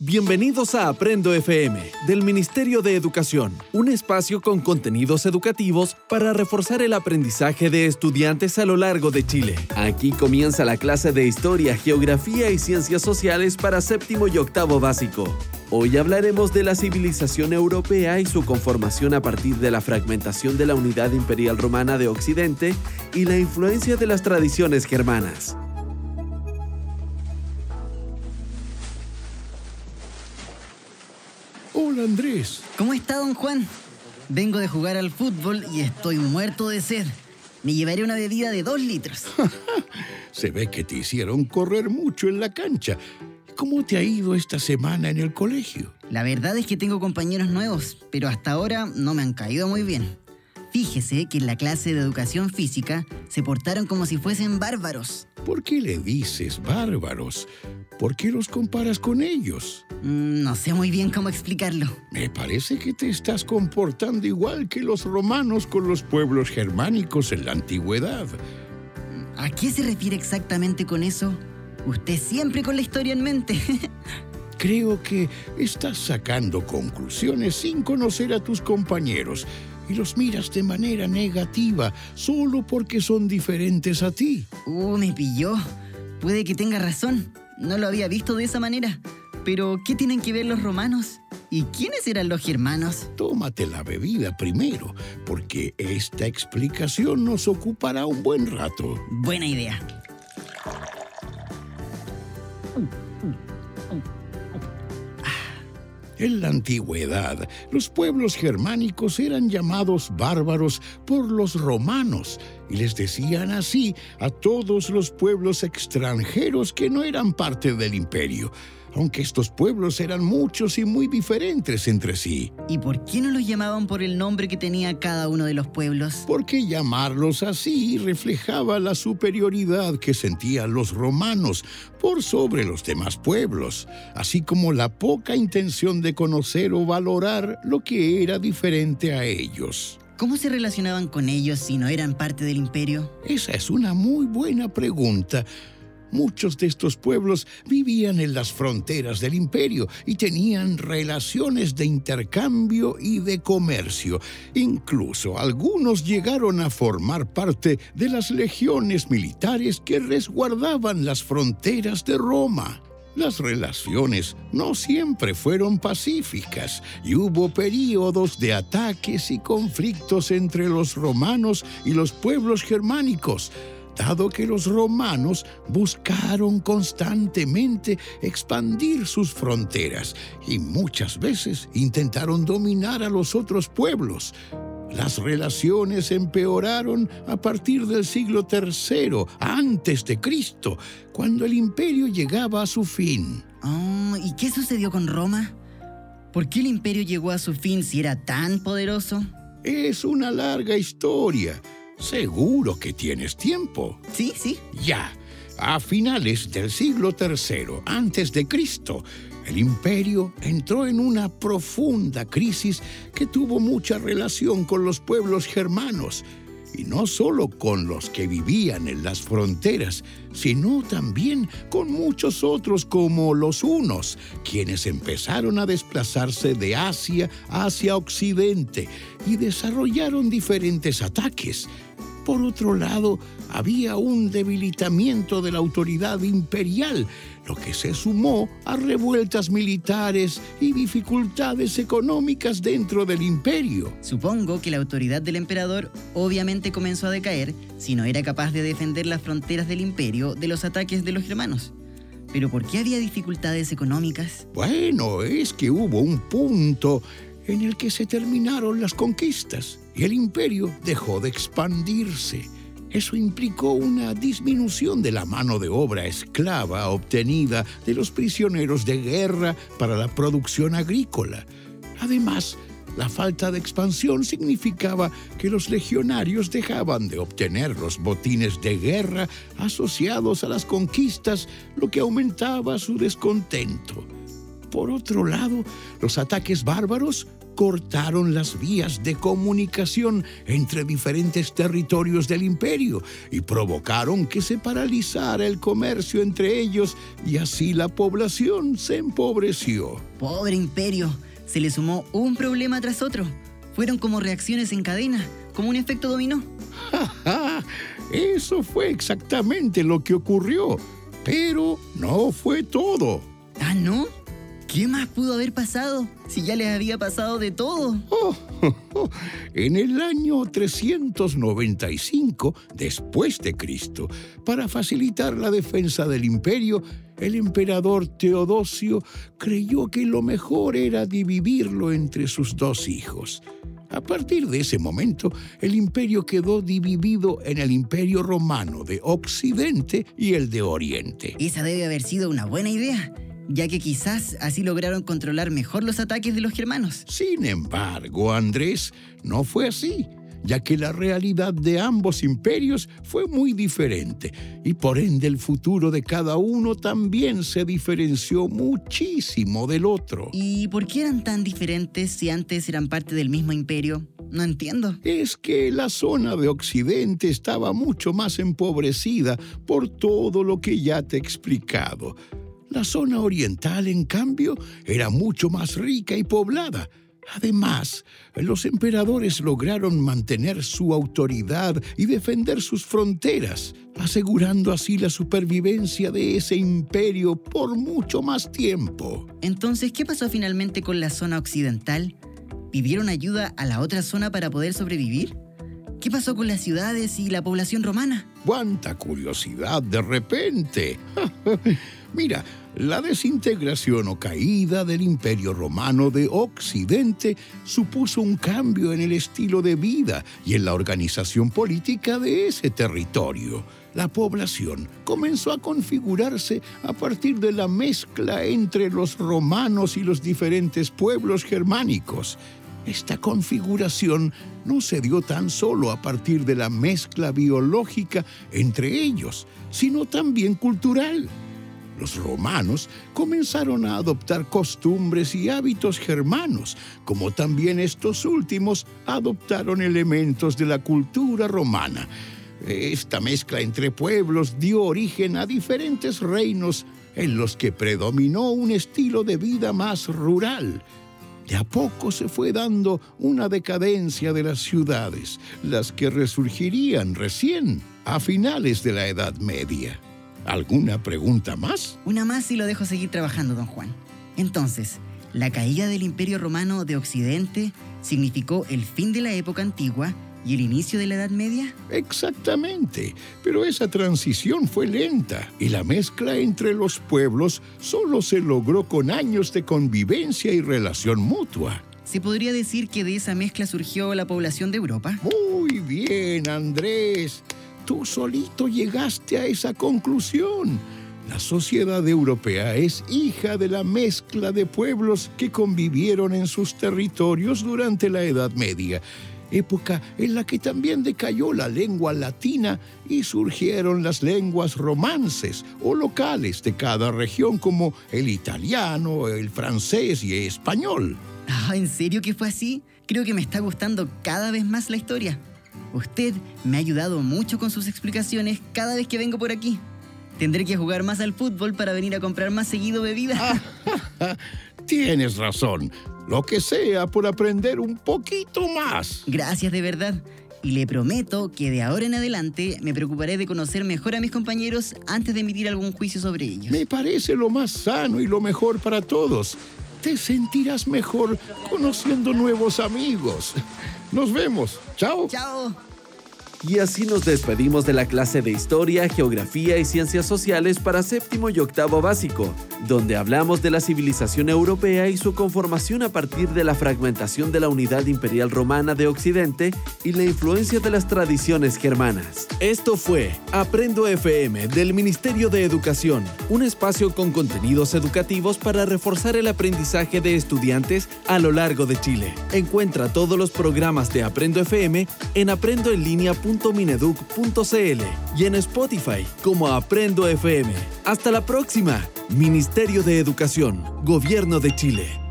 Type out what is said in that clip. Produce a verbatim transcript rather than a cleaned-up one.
Bienvenidos a Aprendo F M, del Ministerio de Educación, un espacio con contenidos educativos para reforzar el aprendizaje de estudiantes a lo largo de Chile. Aquí comienza la clase de Historia, Geografía y Ciencias Sociales para séptimo y octavo básico. Hoy hablaremos de la civilización europea y su conformación a partir de la fragmentación de la unidad imperial romana de Occidente y la influencia de las tradiciones germanas. Hola, Andrés. ¿Cómo está, don Juan? Vengo de jugar al fútbol y estoy muerto de sed. Me llevaré una bebida de dos litros. Se ve que te hicieron correr mucho en la cancha. ¿Cómo te ha ido esta semana en el colegio? La verdad es que tengo compañeros nuevos, pero hasta ahora no me han caído muy bien. Fíjese que en la clase de educación física se portaron como si fuesen bárbaros. ¿Por qué le dices bárbaros? ¿Por qué los comparas con ellos? Mm, no sé muy bien cómo explicarlo. Me parece que te estás comportando igual que los romanos con los pueblos germánicos en la antigüedad. ¿A qué se refiere exactamente con eso? Usted siempre con la historia en mente. Creo que estás sacando conclusiones sin conocer a tus compañeros y los miras de manera negativa solo porque son diferentes a ti. Uh, me pilló. Puede que tenga razón. No lo había visto de esa manera. Pero, ¿qué tienen que ver los romanos? ¿Y quiénes eran los germanos? Tómate la bebida primero, porque esta explicación nos ocupará un buen rato. Buena idea. En la antigüedad, los pueblos germánicos eran llamados bárbaros por los romanos y les decían así a todos los pueblos extranjeros que no eran parte del imperio, aunque estos pueblos eran muchos y muy diferentes entre sí. ¿Y por qué no los llamaban por el nombre que tenía cada uno de los pueblos? Porque llamarlos así reflejaba la superioridad que sentían los romanos por sobre los demás pueblos, así como la poca intención de conocer o valorar lo que era diferente a ellos. ¿Cómo se relacionaban con ellos si no eran parte del imperio? Esa es una muy buena pregunta. Muchos de estos pueblos vivían en las fronteras del imperio y tenían relaciones de intercambio y de comercio. Incluso algunos llegaron a formar parte de las legiones militares que resguardaban las fronteras de Roma. Las relaciones no siempre fueron pacíficas y hubo períodos de ataques y conflictos entre los romanos y los pueblos germánicos, dado que los romanos buscaron constantemente expandir sus fronteras y muchas veces intentaron dominar a los otros pueblos. Las relaciones empeoraron a partir del siglo tercero antes de Cristo, cuando el imperio llegaba a su fin. Oh, ¿y qué sucedió con Roma? ¿Por qué el imperio llegó a su fin si era tan poderoso? Es una larga historia. Seguro que tienes tiempo. Sí, sí. Ya, a finales del siglo tercero antes de Cristo, el imperio entró en una profunda crisis que tuvo mucha relación con los pueblos germanos, y no solo con los que vivían en las fronteras, sino también con muchos otros como los hunos, quienes empezaron a desplazarse de Asia hacia Occidente y desarrollaron diferentes ataques. Por otro lado, había un debilitamiento de la autoridad imperial, lo que se sumó a revueltas militares y dificultades económicas dentro del imperio. Supongo que la autoridad del emperador obviamente comenzó a decaer si no era capaz de defender las fronteras del imperio de los ataques de los germanos. ¿Pero por qué había dificultades económicas? Bueno, es que hubo un punto en el que se terminaron las conquistas y el imperio dejó de expandirse. Eso implicó una disminución de la mano de obra esclava obtenida de los prisioneros de guerra para la producción agrícola. Además, la falta de expansión significaba que los legionarios dejaban de obtener los botines de guerra asociados a las conquistas, lo que aumentaba su descontento. Por otro lado, los ataques bárbaros cortaron las vías de comunicación entre diferentes territorios del imperio y provocaron que se paralizara el comercio entre ellos y así la población se empobreció. Pobre imperio, se le sumó un problema tras otro. Fueron como reacciones en cadena, como un efecto dominó. ¡Ja, ja! Eso fue exactamente lo que ocurrió, pero no fue todo. ¿Ah, no? ¿Qué más pudo haber pasado si ya les había pasado de todo? Oh, oh, oh. En el año trescientos noventa y cinco después de Cristo, para facilitar la defensa del imperio, el emperador Teodosio creyó que lo mejor era dividirlo entre sus dos hijos. A partir de ese momento, el imperio quedó dividido en el Imperio Romano de Occidente y el de Oriente. Esa debe haber sido una buena idea, ya que quizás así lograron controlar mejor los ataques de los germanos. Sin embargo, Andrés, no fue así, ya que la realidad de ambos imperios fue muy diferente y por ende el futuro de cada uno también se diferenció muchísimo del otro. ¿Y por qué eran tan diferentes si antes eran parte del mismo imperio? No entiendo. Es que la zona de Occidente estaba mucho más empobrecida por todo lo que ya te he explicado. La zona oriental, en cambio, era mucho más rica y poblada. Además, los emperadores lograron mantener su autoridad y defender sus fronteras, asegurando así la supervivencia de ese imperio por mucho más tiempo. Entonces, ¿qué pasó finalmente con la zona occidental? ¿Pidieron ayuda a la otra zona para poder sobrevivir? ¿Qué pasó con las ciudades y la población romana? ¡Cuánta curiosidad de repente! Mira, la desintegración o caída del Imperio Romano de Occidente supuso un cambio en el estilo de vida y en la organización política de ese territorio. La población comenzó a configurarse a partir de la mezcla entre los romanos y los diferentes pueblos germánicos. Esta configuración no se dio tan solo a partir de la mezcla biológica entre ellos, sino también cultural. Los romanos comenzaron a adoptar costumbres y hábitos germanos, como también estos últimos adoptaron elementos de la cultura romana. Esta mezcla entre pueblos dio origen a diferentes reinos en los que predominó un estilo de vida más rural. De a poco se fue dando una decadencia de las ciudades, las que resurgirían recién a finales de la Edad Media. ¿Alguna pregunta más? Una más y lo dejo seguir trabajando, don Juan. Entonces, ¿la caída del Imperio Romano de Occidente significó el fin de la época antigua y el inicio de la Edad Media? Exactamente, pero esa transición fue lenta y la mezcla entre los pueblos solo se logró con años de convivencia y relación mutua. ¿Se podría decir que de esa mezcla surgió la población de Europa? Muy bien, Andrés. Tú solito llegaste a esa conclusión. La sociedad europea es hija de la mezcla de pueblos que convivieron en sus territorios durante la Edad Media, época en la que también decayó la lengua latina y surgieron las lenguas romances o locales de cada región como el italiano, el francés y el español. Ah, ¿en serio que fue así? Creo que me está gustando cada vez más la historia. Usted me ha ayudado mucho con sus explicaciones cada vez que vengo por aquí. Tendré que jugar más al fútbol para venir a comprar más seguido bebida. Tienes razón. Lo que sea por aprender un poquito más. Gracias de verdad. Y le prometo que de ahora en adelante me preocuparé de conocer mejor a mis compañeros antes de emitir algún juicio sobre ellos. Me parece lo más sano y lo mejor para todos. Te sentirás mejor conociendo nuevos amigos. Nos vemos. Chao. Chao. Y así nos despedimos de la clase de Historia, Geografía y Ciencias Sociales para séptimo y octavo básico, donde hablamos de la civilización europea y su conformación a partir de la fragmentación de la unidad imperial romana de Occidente y la influencia de las tradiciones germanas. Esto fue Aprendo F M del Ministerio de Educación, un espacio con contenidos educativos para reforzar el aprendizaje de estudiantes a lo largo de Chile. Encuentra todos los programas de Aprendo F M en aprendoenlinea punto mineduc punto c l y en Spotify como Aprendo F M. Hasta la próxima. Ministerio de Educación, Gobierno de Chile.